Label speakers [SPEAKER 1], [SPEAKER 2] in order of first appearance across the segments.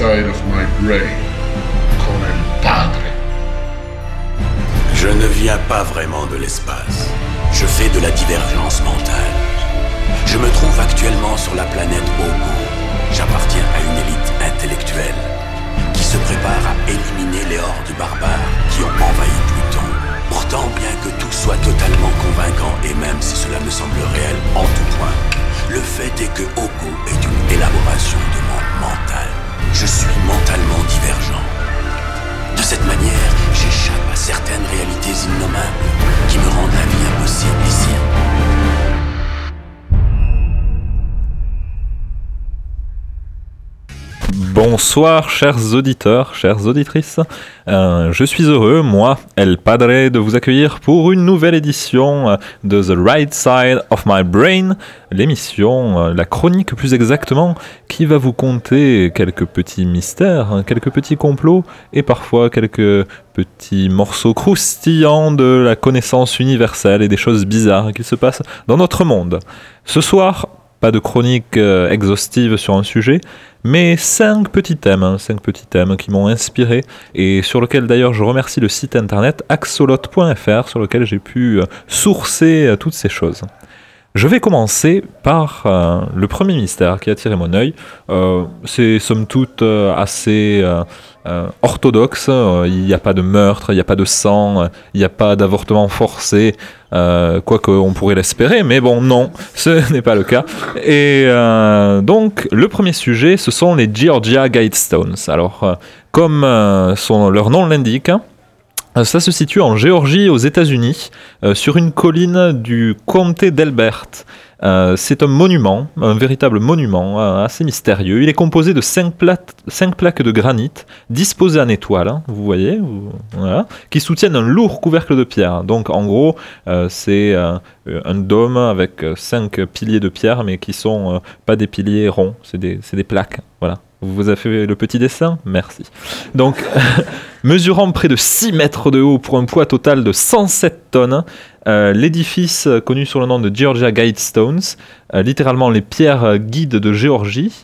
[SPEAKER 1] side of my brain con el padre.
[SPEAKER 2] Je ne viens pas vraiment de l'espace. Je fais de la divergence mentale. Je me trouve actuellement sur la planète Ogo. J'appartiens à une élite intellectuelle qui se prépare à éliminer les hordes barbares qui ont envahi Pluton. Pourtant, bien que tout soit totalement convaincant, et même si cela me semble réel en tout point, le fait est que Ogo est une élaboration de mon mental. Je suis mentalement divergent. De cette manière, j'échappe à certaines réalités innommables qui me rendent la vie impossible ici.
[SPEAKER 3] Bonsoir chers auditeurs, chères auditrices, je suis heureux, moi, El Padre, de vous accueillir pour une nouvelle édition de The Right Side of My Brain, l'émission, la chronique plus exactement, qui va vous conter quelques petits mystères, quelques petits complots et parfois quelques petits morceaux croustillants de la connaissance universelle et des choses bizarres qui se passent dans notre monde. Ce soir, pas de chronique exhaustive sur un sujet, mais 5 petits thèmes qui m'ont inspiré et sur lesquels d'ailleurs je remercie le site internet axolot.fr sur lequel j'ai pu sourcer toutes ces choses. Je vais commencer par le premier mystère qui a attiré mon œil. C'est somme toute assez orthodoxe. Il n'y a pas de meurtre, il n'y a pas de sang, il n'y a pas d'avortement forcé, quoique on pourrait l'espérer, mais bon, non, ce n'est pas le cas. Et donc, le premier sujet, ce sont les Georgia Guidestones. Alors, comme leur nom l'indique, ça se situe en Géorgie, aux États-Unis, sur une colline du comté d'Elbert. C'est un monument, un véritable monument assez mystérieux. Il est composé de 5 plaques de granit disposées en étoile, vous voyez, voilà, qui soutiennent un lourd couvercle de pierre. Donc en gros, c'est un dôme avec 5 piliers de pierre, mais qui sont pas des piliers ronds, c'est des plaques, voilà. Vous avez fait le petit dessin ? Merci. Donc, mesurant près de 6 mètres de haut pour un poids total de 107 tonnes, l'édifice connu sous le nom de Georgia Guidestones, littéralement les pierres guides de Géorgie,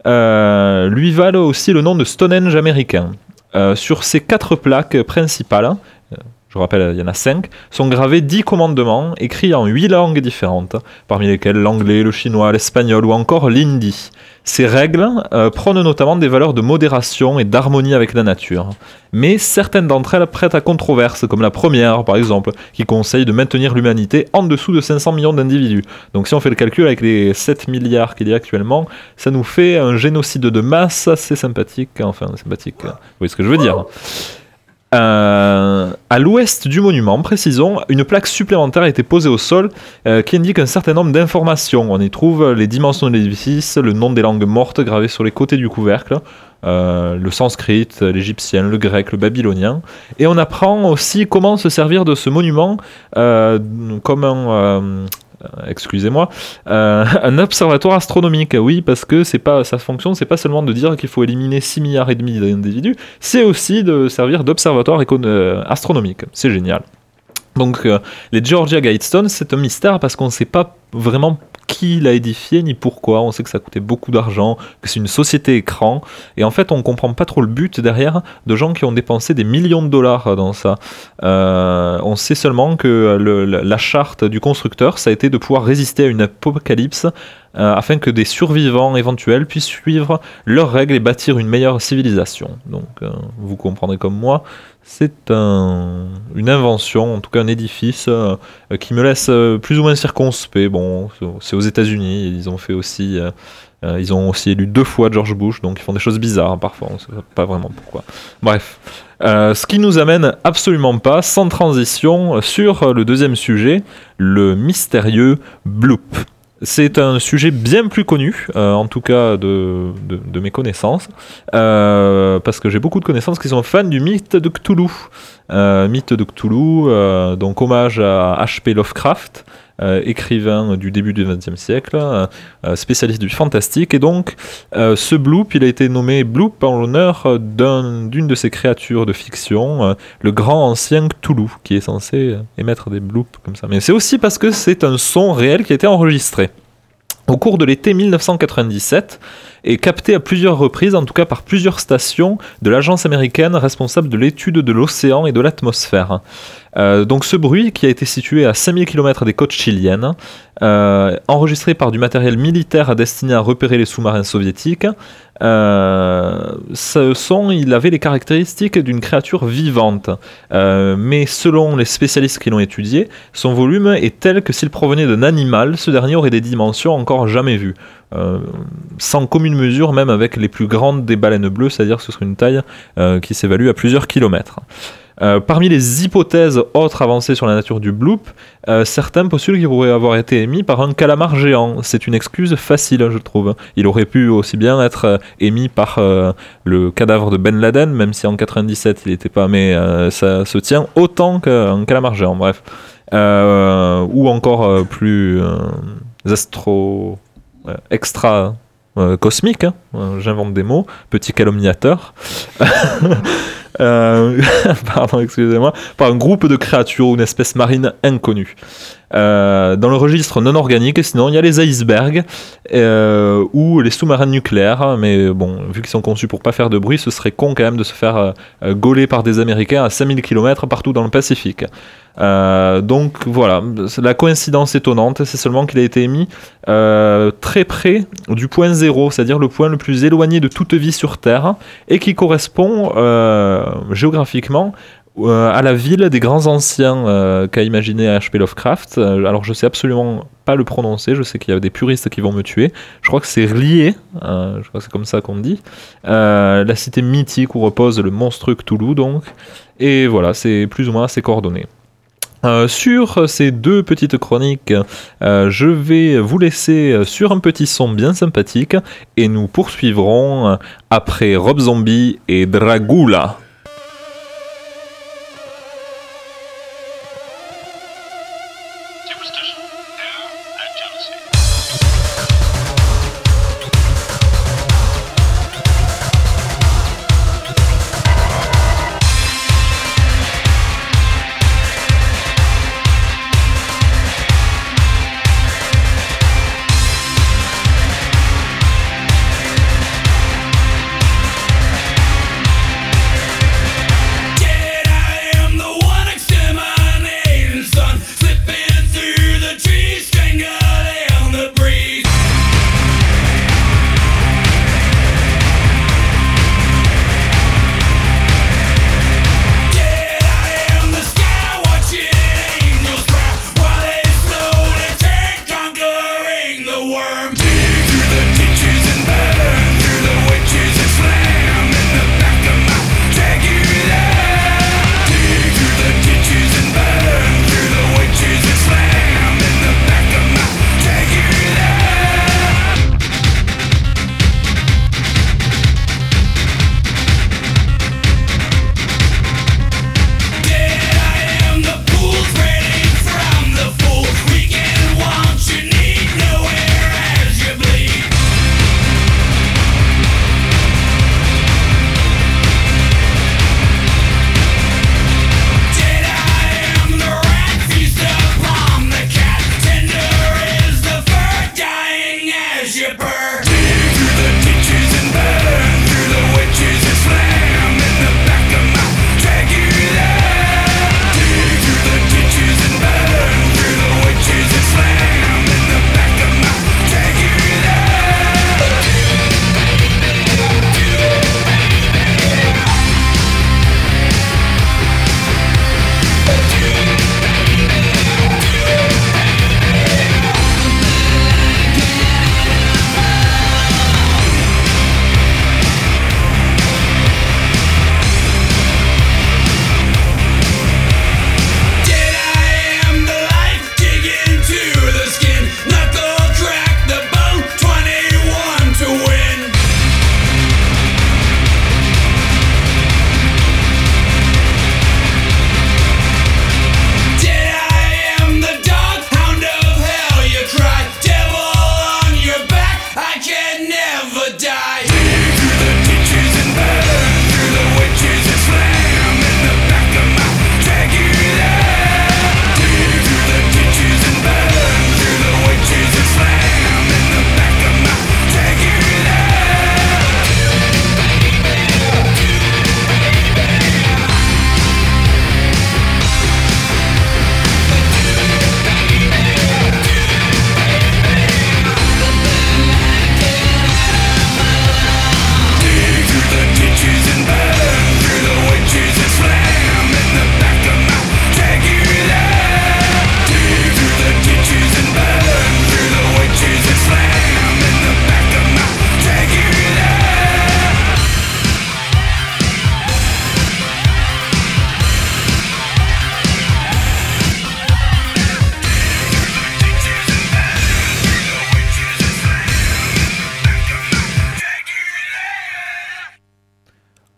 [SPEAKER 3] lui valent aussi le nom de Stonehenge américain. Sur ces 4 plaques principales, je rappelle, il y en a 5, sont gravés 10 commandements écrits en 8 langues différentes, parmi lesquelles l'anglais, le chinois, l'espagnol ou encore l'hindi. Ces règles prônent notamment des valeurs de modération et d'harmonie avec la nature. Mais certaines d'entre elles prêtent à controverse, comme la première par exemple, qui conseille de maintenir l'humanité en dessous de 500 millions d'individus. Donc si on fait le calcul avec les 7 milliards qu'il y a actuellement, ça nous fait un génocide de masse assez sympathique, vous voyez ce que je veux dire. À l'ouest du monument, précisons, une plaque supplémentaire a été posée au sol qui indique un certain nombre d'informations. On y trouve les dimensions de l'édifice, le nom des langues mortes gravées sur les côtés du couvercle, le sanskrit, l'égyptien, le grec, le babylonien. Et on apprend aussi comment se servir de ce monument comme un observatoire astronomique, oui, parce que sa fonction, c'est pas seulement de dire qu'il faut éliminer 6 milliards et demi d'individus, c'est aussi de servir d'observatoire astronomique. C'est génial. Donc, les Georgia Guidestones, c'est un mystère parce qu'on ne sait pas vraiment qui l'a édifié ni pourquoi. On sait que ça coûtait beaucoup d'argent, que c'est une société écran, et en fait on comprend pas trop le but derrière de gens qui ont dépensé des millions de dollars dans ça. On sait seulement que la charte du constructeur, ça a été de pouvoir résister à une apocalypse afin que des survivants éventuels puissent suivre leurs règles et bâtir une meilleure civilisation. Donc vous comprendrez comme moi, c'est une invention, en tout cas un édifice qui me laisse plus ou moins circonspect. Bon, c'est aux États-Unis, ils ont aussi élu 2 fois George Bush, donc ils font des choses bizarres parfois, on ne sait pas vraiment pourquoi. Bref, ce qui nous amène absolument pas, sans transition, sur le deuxième sujet, le mystérieux Bloop. C'est un sujet bien plus connu, en tout cas de mes connaissances, parce que j'ai beaucoup de connaissances qui sont fans du mythe de Cthulhu. Donc hommage à H.P. Lovecraft, écrivain du début du XXe siècle, spécialiste du fantastique, et donc ce Bloop, il a été nommé Bloop en l'honneur d'une de ses créatures de fiction, le grand ancien Cthulhu, qui est censé émettre des bloops comme ça. Mais c'est aussi parce que c'est un son réel qui a été enregistré. Au cours de l'été 1997, et capté à plusieurs reprises, en tout cas par plusieurs stations de l'agence américaine responsable de l'étude de l'océan et de l'atmosphère. Donc ce bruit, qui a été situé à 5000 km des côtes chiliennes, enregistré par du matériel militaire destiné à repérer les sous-marins soviétiques, ce son, il avait les caractéristiques d'une créature vivante, mais selon les spécialistes qui l'ont étudié, son volume est tel que s'il provenait d'un animal, ce dernier aurait des dimensions encore jamais vues, sans commune mesure même avec les plus grandes des baleines bleues, c'est-à-dire que ce serait une taille qui s'évalue à plusieurs kilomètres. Parmi les hypothèses autres avancées sur la nature du bloop, certains postulent qu'il pourrait avoir été émis par un calamar géant. C'est une excuse facile, je trouve. Il aurait pu aussi bien être émis par le cadavre de Ben Laden, même si en 97 il n'était pas, mais ça se tient autant qu'un calamar géant, bref. Ou encore plus extra cosmique, hein. J'invente des mots, petit calomniateur. Pardon, excusez-moi, par un groupe de créatures ou une espèce marine inconnue. Dans le registre non organique, sinon, il y a les icebergs ou les sous-marins nucléaires, mais bon, vu qu'ils sont conçus pour pas faire de bruit, ce serait con quand même de se faire gauler par des Américains à 5000 km partout dans le Pacifique. Donc voilà, la coïncidence étonnante, c'est seulement qu'il a été émis très près du point zéro, c'est-à-dire le point le plus éloigné de toute vie sur Terre, et qui correspond géographiquement à la ville des grands anciens qu'a imaginé H.P. Lovecraft. Alors je sais absolument pas le prononcer, je sais qu'il y a des puristes qui vont me tuer. Je crois que c'est R'lyeh, je crois que c'est comme ça qu'on dit. La cité mythique où repose le monstrueux Cthulhu donc. Et voilà, c'est plus ou moins ses coordonnées. Sur ces deux petites chroniques, je vais vous laisser sur un petit son bien sympathique et nous poursuivrons après Rob Zombie et Dragula.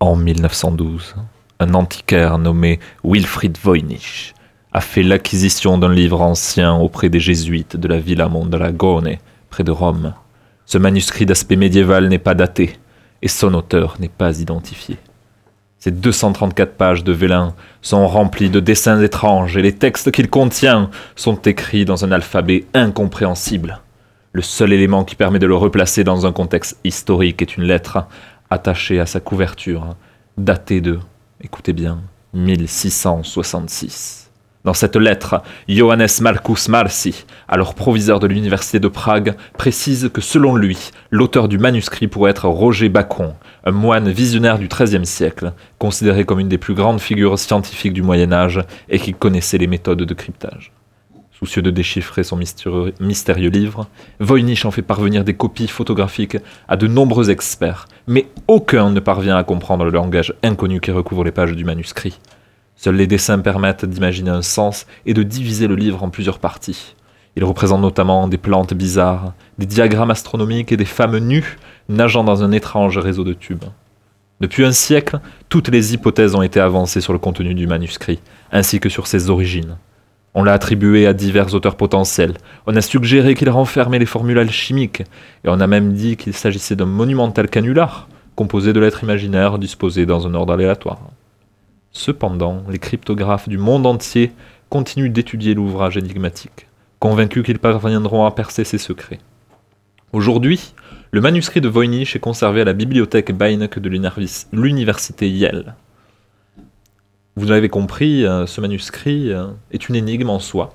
[SPEAKER 3] En 1912, un antiquaire nommé Wilfried Voynich a fait l'acquisition d'un livre ancien auprès des jésuites de la Villa Mondragone, près de Rome. Ce manuscrit d'aspect médiéval n'est pas daté, et son auteur n'est pas identifié. Ces 234 pages de vélin sont remplies de dessins étranges et les textes qu'il contient sont écrits dans un alphabet incompréhensible. Le seul élément qui permet de le replacer dans un contexte historique est une lettre attachée à sa couverture, datée de, écoutez bien, 1666. Dans cette lettre, Johannes Marcus Marci, alors proviseur de l'université de Prague, précise que selon lui, l'auteur du manuscrit pourrait être Roger Bacon, un moine visionnaire du XIIIe siècle, considéré comme une des plus grandes figures scientifiques du Moyen-Âge et qui connaissait les méthodes de cryptage. Soucieux de déchiffrer son mystérieux livre, Voynich en fait parvenir des copies photographiques à de nombreux experts, mais aucun ne parvient à comprendre le langage inconnu qui recouvre les pages du manuscrit. Seuls les dessins permettent d'imaginer un sens et de diviser le livre en plusieurs parties. Ils représentent notamment des plantes bizarres, des diagrammes astronomiques et des femmes nues nageant dans un étrange réseau de tubes. Depuis un siècle, toutes les hypothèses ont été avancées sur le contenu du manuscrit, ainsi que sur ses origines. On l'a attribué à divers auteurs potentiels, on a suggéré qu'il renfermait les formules alchimiques, et on a même dit qu'il s'agissait d'un monumental canular, composé de lettres imaginaires disposées dans un ordre aléatoire. Cependant, les cryptographes du monde entier continuent d'étudier l'ouvrage énigmatique, convaincus qu'ils parviendront à percer ses secrets. Aujourd'hui, le manuscrit de Voynich est conservé à la bibliothèque Beinecke de l'université Yale. Vous l'avez compris, ce manuscrit est une énigme en soi.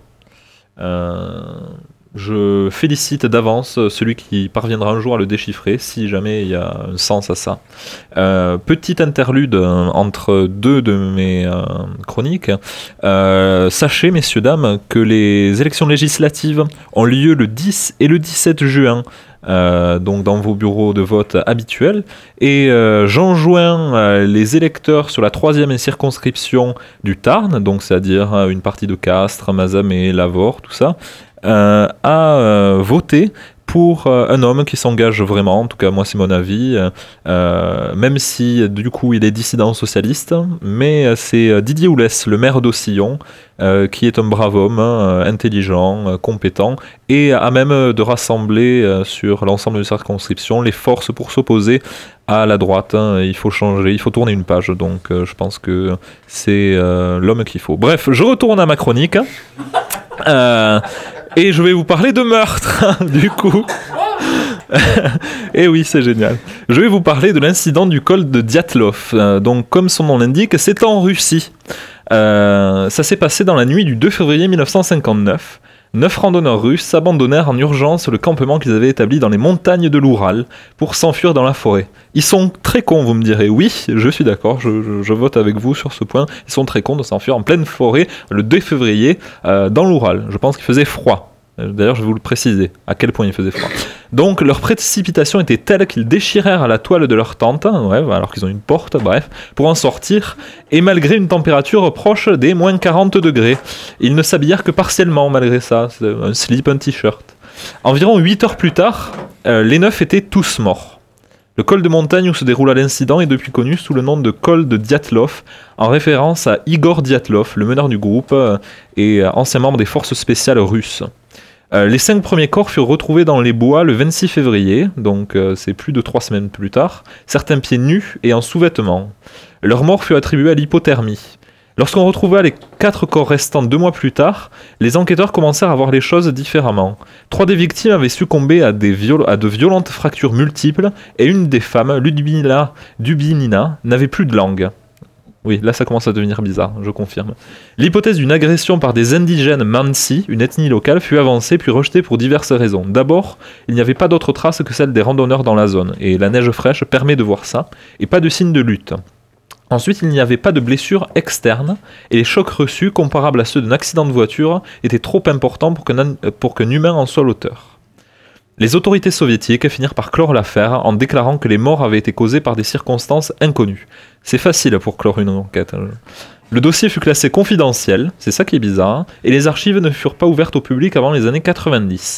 [SPEAKER 3] Je félicite d'avance celui qui parviendra un jour à le déchiffrer, si jamais il y a un sens à ça. Petite interlude entre deux de mes chroniques. Sachez, messieurs, dames, que les élections législatives ont lieu le 10 et le 17 juin. Donc dans vos bureaux de vote habituels, et j'enjoins les électeurs sur la 3e circonscription du Tarn, donc c'est-à-dire une partie de Castres, Mazamet, Lavore, tout ça, à voter pour un homme qui s'engage vraiment, en tout cas moi c'est mon avis, même si du coup il est dissident socialiste, mais c'est Didier Oulès, le maire d'Aucillon, qui est un brave homme, intelligent, compétent, et à même de rassembler sur l'ensemble de circonscription les forces pour s'opposer à la droite. Il faut changer, il faut tourner une page, donc je pense que c'est l'homme qu'il faut. Bref, je retourne à ma chronique. Et je vais vous parler de meurtre, du coup. Et oui, c'est génial. Je vais vous parler de l'incident du col de Dyatlov. Donc, comme son nom l'indique, c'est en Russie. Ça s'est passé dans la nuit du 2 février 1959. 9 randonneurs russes abandonnèrent en urgence le campement qu'ils avaient établi dans les montagnes de l'Oural pour s'enfuir dans la forêt. Ils sont très cons, vous me direz. Oui, je suis d'accord, je vote avec vous sur ce point. Ils sont très cons de s'enfuir en pleine forêt le 2 février dans l'Oural. Je pense qu'il faisait froid. D'ailleurs, je vais vous le préciser, à quel point il faisait froid. Donc, leur précipitation était telle qu'ils déchirèrent la toile de leur tente, alors qu'ils ont une porte, bref, pour en sortir, et malgré une température proche des moins 40 degrés. Ils ne s'habillèrent que partiellement, malgré ça, un slip, un t-shirt. Environ 8 heures plus tard, les 9 étaient tous morts. Le col de montagne où se déroula l'incident est depuis connu sous le nom de col de Dyatlov, en référence à Igor Dyatlov, le meneur du groupe et ancien membre des forces spéciales russes. Les 5 premiers corps furent retrouvés dans les bois le 26 février, donc c'est plus de 3 semaines plus tard, certains pieds nus et en sous-vêtements. Leur mort fut attribuée à l'hypothermie. Lorsqu'on retrouva les 4 corps restants 2 mois plus tard, les enquêteurs commencèrent à voir les choses différemment. 3 des victimes avaient succombé à de violentes fractures multiples et une des femmes, Ludmila Dubinina, n'avait plus de langue. Oui, là ça commence à devenir bizarre, je confirme. L'hypothèse d'une agression par des indigènes Mansi, une ethnie locale, fut avancée puis rejetée pour diverses raisons. D'abord, il n'y avait pas d'autres traces que celles des randonneurs dans la zone, et la neige fraîche permet de voir ça, et pas de signes de lutte. Ensuite, il n'y avait pas de blessures externes, et les chocs reçus, comparables à ceux d'un accident de voiture, étaient trop importants pour qu'un humain en soit l'auteur. Les autorités soviétiques finirent par clore l'affaire en déclarant que les morts avaient été causées par des circonstances inconnues. C'est facile pour clore une enquête. Le dossier fut classé confidentiel, c'est ça qui est bizarre, et les archives ne furent pas ouvertes au public avant les années 90.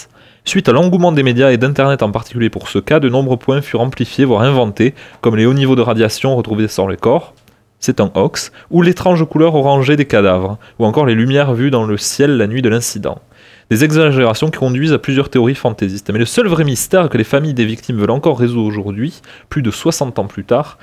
[SPEAKER 3] Suite à l'engouement des médias et d'internet en particulier pour ce cas, de nombreux points furent amplifiés, voire inventés, comme les hauts niveaux de radiation retrouvés sur les corps, c'est un hoax, ou l'étrange couleur orangée des cadavres, ou encore les lumières vues dans le ciel la nuit de l'incident. Des exagérations qui conduisent à plusieurs théories fantaisistes. Mais le seul vrai mystère que les familles des victimes veulent encore résoudre aujourd'hui, plus de 50 ans,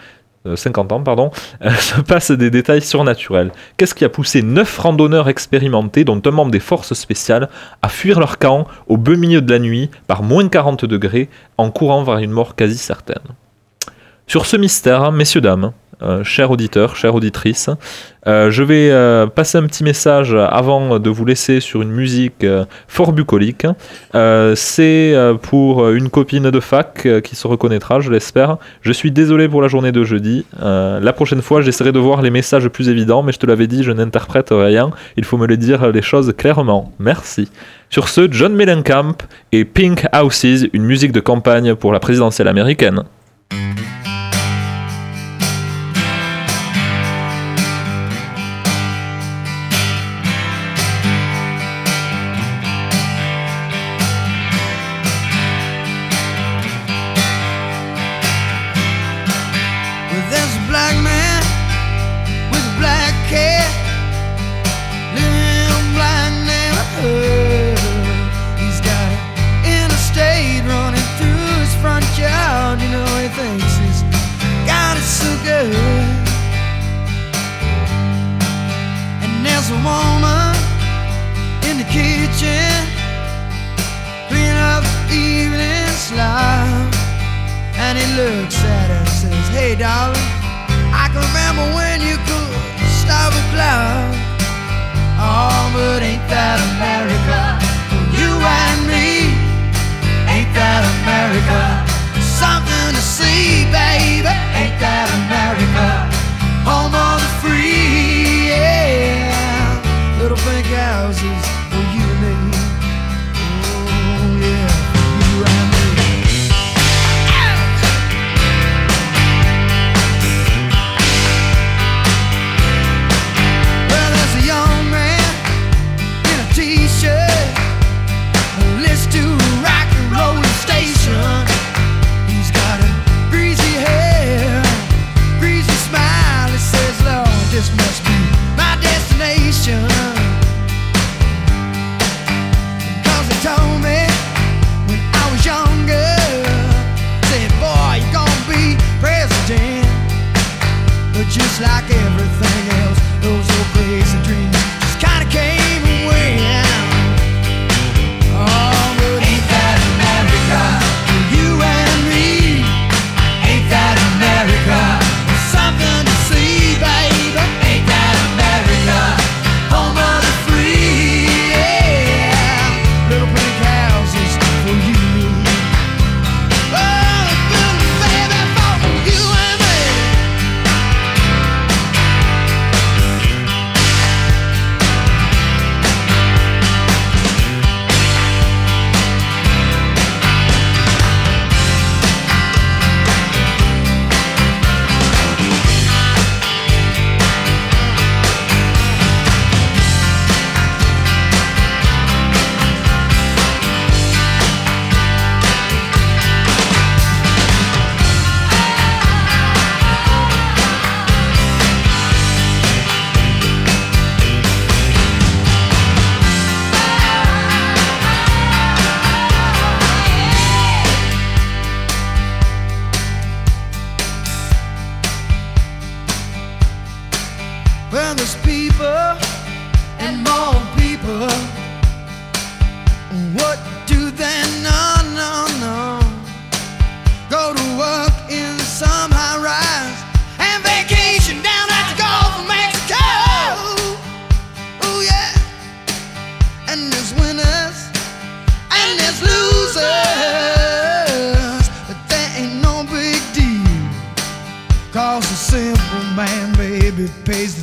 [SPEAKER 3] se passe des détails surnaturels. Qu'est-ce qui a poussé 9 randonneurs expérimentés, dont un membre des forces spéciales, à fuir leur camp au beau milieu de la nuit, par moins 40 degrés, en courant vers une mort quasi certaine? Sur ce mystère, messieurs, dames, chers auditeurs, chères auditrices, je vais passer un petit message avant de vous laisser sur une musique fort bucolique. C'est pour une copine de fac qui se reconnaîtra, je l'espère. Je suis désolé pour la journée de jeudi. La prochaine fois, j'essaierai de voir les messages plus évidents, mais je te l'avais dit, je n'interprète rien. Il faut me les dire les choses clairement. Merci. Sur ce, John Mellencamp et Pink Houses, une musique de campagne pour la présidentielle américaine.
[SPEAKER 4] And he looks at her and says, hey darling, I can remember when you could stop a cloud. Oh, but ain't that America? You and me, ain't that America? Something to see, baby, ain't that America? Home of the free, yeah. Little pink houses for you and me. Oh yeah, you and me. Just like everything else, those old crazy dreams just kinda came and went. Oh, but ain't that America? For you and me, ain't that America? Something to see, baby, ain't that America? Home of the free, yeah. Little pink houses for you and me. Oh, baby, for you and me. Well, there's people and more people. What do they know? No. Go to work in some high rise and vacation down at the Gulf of Mexico. Oh yeah. And there's winners and there's losers, but that ain't no big deal, 'cause the simple man, baby, pays the